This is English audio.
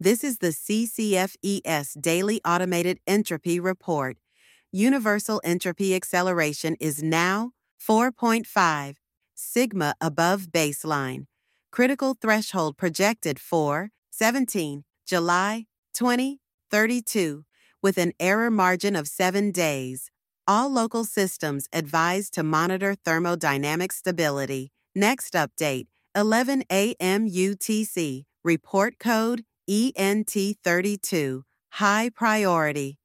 This is the CCFES Daily Automated Entropy Report. Universal entropy acceleration is now 4.5, sigma above baseline. Critical threshold projected for 17 July 2032, with an error margin of 7 days. All local systems advised to monitor thermodynamic stability. Next update, 11 a.m. UTC, report code ENT32, high priority.